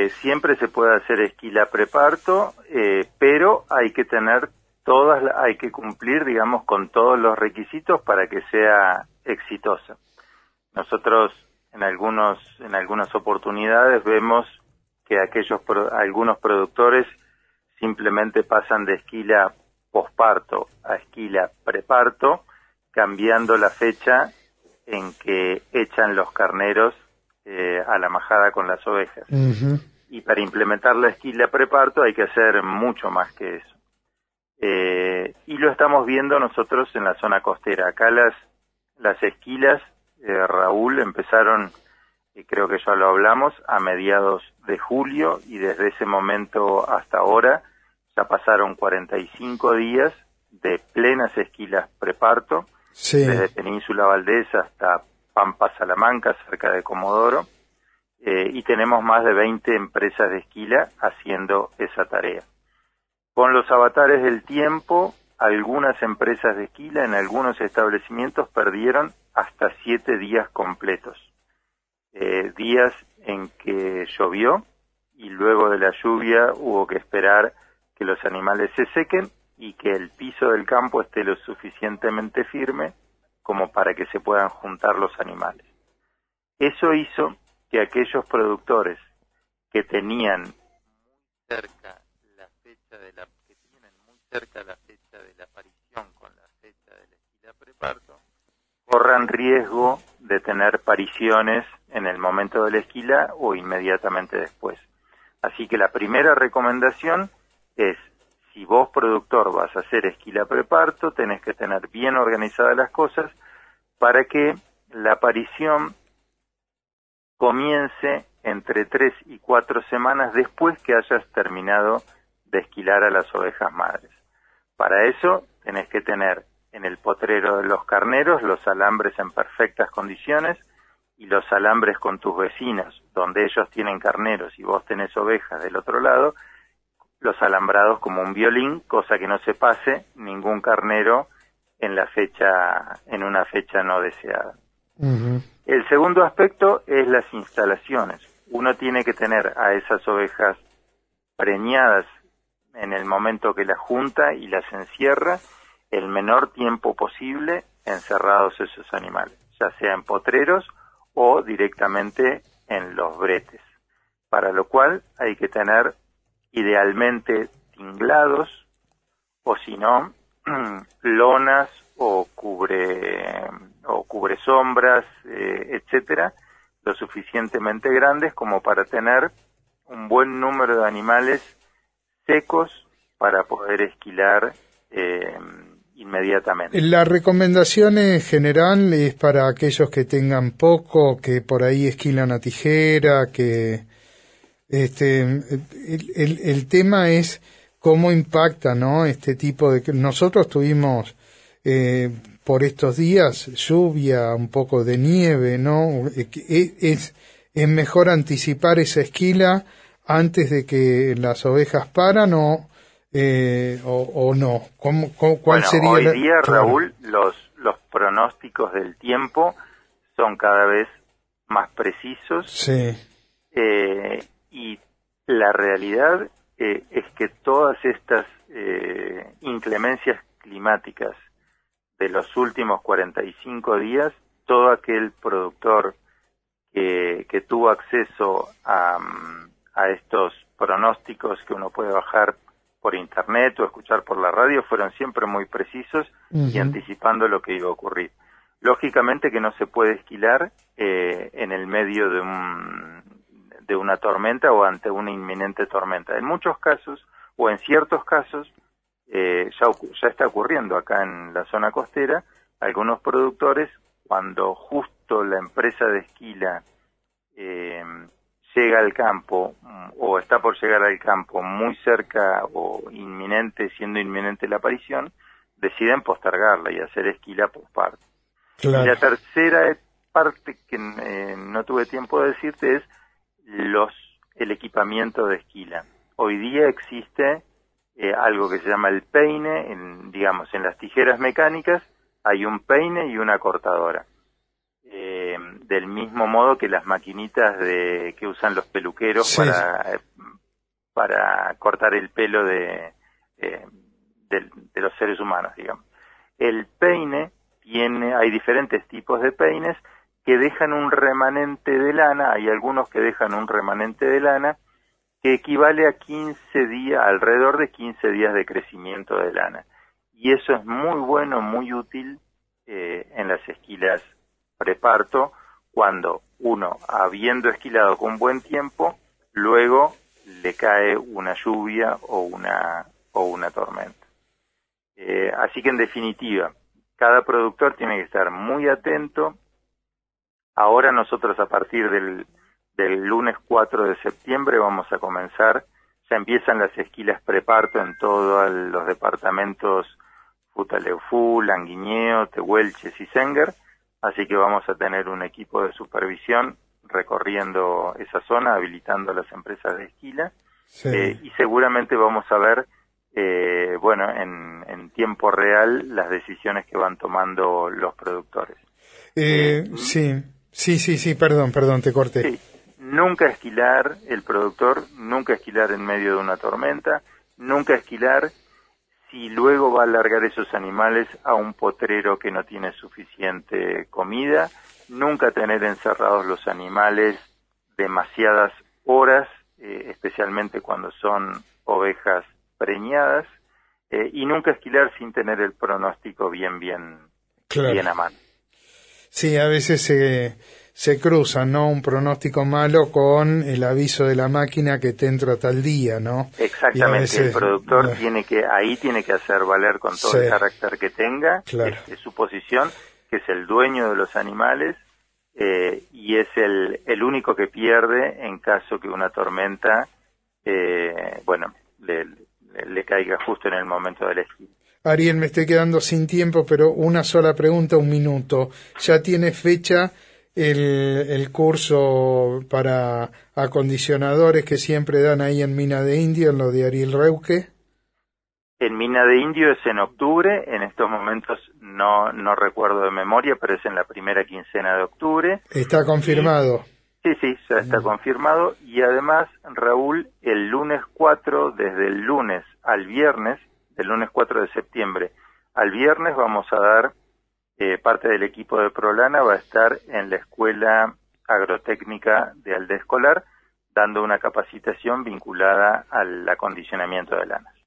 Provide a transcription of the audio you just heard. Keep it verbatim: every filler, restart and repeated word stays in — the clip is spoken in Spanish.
Eh, siempre se puede hacer esquila preparto, eh, pero hay que tener todas, hay que cumplir, digamos, con todos los requisitos para que sea exitosa. Nosotros en algunos, en algunas oportunidades vemos que aquellos, algunos productores simplemente pasan de esquila posparto a esquila preparto, cambiando la fecha en que echan los carneros eh, a la majada con las ovejas. Uh-huh. Y para implementar la esquila preparto hay que hacer mucho más que eso. Eh, y lo estamos viendo nosotros en la zona costera. Acá las, las esquilas, eh, Raúl, empezaron, y creo que ya lo hablamos, a mediados de julio, y desde ese momento hasta ahora ya pasaron cuarenta y cinco días de plenas esquilas preparto, sí. Desde Península Valdés hasta Pampa Salamanca, cerca de Comodoro, eh, y tenemos más de veinte empresas de esquila haciendo esa tarea. Con los avatares del tiempo, algunas empresas de esquila en algunos establecimientos perdieron hasta siete días completos. Eh, días en que llovió y luego de la lluvia hubo que esperar que los animales se sequen y que el piso del campo esté lo suficientemente firme como para que se puedan juntar los animales. Eso hizo que aquellos productores que tenían muy cerca la fecha de la que tienen muy cerca la fecha de la aparición con la fecha de la esquila preparto corran riesgo de tener pariciones en el momento de la esquila o inmediatamente después. Así que la primera recomendación es, si vos productor vas a hacer esquila preparto, tenés que tener bien organizadas las cosas para que la aparición comience entre tres y cuatro semanas después que hayas terminado de esquilar a las ovejas madres. Para eso tenés que tener en el potrero de los carneros los alambres en perfectas condiciones y los alambres con tus vecinos, donde ellos tienen carneros y vos tenés ovejas del otro lado, los alambrados como un violín, cosa que no se pase ningún carnero en la fecha, en una fecha no deseada. Uh-huh. El segundo aspecto es las instalaciones. Uno tiene que tener a esas ovejas preñadas en el momento que las junta y las encierra el menor tiempo posible encerrados esos animales, ya sea en potreros o directamente en los bretes, para lo cual hay que tener idealmente tinglados o si no lonas o cubre o cubre sombras, eh, etcétera, lo suficientemente grandes como para tener un buen número de animales secos para poder esquilar eh, inmediatamente. La recomendación en general es para aquellos que tengan poco, que por ahí esquilan a tijera, que este el, el, el tema es cómo impacta, ¿no? Este tipo de... Nosotros tuvimos eh, por estos días lluvia, un poco de nieve, ¿no? Es, es mejor anticipar esa esquila antes de que las ovejas paran o eh, o, o no. ¿Cómo, cómo, ¿Cuál bueno, sería hoy la... día, claro. Raúl, los los pronósticos del tiempo son cada vez más precisos. Sí. Eh, y la realidad eh, es que todas estas eh, inclemencias climáticas de los últimos cuarenta y cinco días, todo aquel productor que, que tuvo acceso a, a estos pronósticos que uno puede bajar por internet o escuchar por la radio, fueron siempre muy precisos uh-huh. y anticipando lo que iba a ocurrir. Lógicamente que no se puede esquilar eh, en el medio de un de una tormenta o ante una inminente tormenta. En muchos casos, o en ciertos casos, eh, ya, ya está ocurriendo acá en la zona costera, algunos productores, cuando justo la empresa de esquila eh, llega al campo, o está por llegar al campo muy cerca o inminente, siendo inminente la aparición, deciden postergarla y hacer esquila posparto. Claro. Y la tercera parte que eh, no tuve tiempo de decirte es los el equipamiento de esquila. Hoy día existe eh, algo que se llama el peine, en, digamos, en las tijeras mecánicas hay un peine y una cortadora. Eh, del mismo modo que las maquinitas de que usan los peluqueros sí. para, para cortar el pelo de, eh, de, de los seres humanos, digamos. El peine tiene, hay diferentes tipos de peines que dejan un remanente de lana, hay algunos que dejan un remanente de lana que equivale a quince días, alrededor de quince días de crecimiento de lana. Y eso es muy bueno, muy útil eh, en las esquilas preparto, cuando uno, habiendo esquilado con buen tiempo, luego le cae una lluvia o una, o una tormenta. Eh, así que en definitiva, cada productor tiene que estar muy atento. Ahora nosotros a partir del, del lunes cuatro de septiembre vamos a comenzar, ya empiezan las esquilas preparto en todos los departamentos Futaleufú, Languiñeo, Tehuelches y Senguer, así que vamos a tener un equipo de supervisión recorriendo esa zona, habilitando las empresas de esquila, sí. eh, y seguramente vamos a ver, eh, bueno, en, en tiempo real las decisiones que van tomando los productores. Eh, eh, sí, sí, sí, sí, perdón, perdón, te corté. Sí, nunca esquilar el productor, nunca esquilar en medio de una tormenta, nunca esquilar si luego va a largar esos animales a un potrero que no tiene suficiente comida, nunca tener encerrados los animales demasiadas horas, eh, especialmente cuando son ovejas preñadas, eh, y nunca esquilar sin tener el pronóstico bien, bien, claro. bien a mano. Sí, a veces se, se cruzan, ¿no? Un pronóstico malo con el aviso de la máquina que te entra tal día, ¿no? Exactamente, veces, el productor uh, tiene que, ahí tiene que hacer valer con todo sí, el carácter que tenga, claro. es, es su posición, que es el dueño de los animales, eh, y es el, el único que pierde en caso que una tormenta, eh, bueno, le, le, le caiga justo en el momento del esquí. Ariel, me estoy quedando sin tiempo, pero una sola pregunta, un minuto. ¿Ya tiene fecha el, el curso para acondicionadores que siempre dan ahí en Mina de Indio, en lo de Ariel Reuque? En Mina de Indio es en octubre, en estos momentos no, no recuerdo de memoria, pero es en la primera quincena de octubre. ¿Está confirmado? Y, sí, sí, ya está mm. confirmado. Y además, Raúl, el lunes cuatro, desde el lunes al viernes, del lunes cuatro de septiembre al viernes vamos a dar, eh, parte del equipo de Prolana va a estar en la Escuela Agrotécnica de Aldea Escolar, dando una capacitación vinculada al acondicionamiento de lanas.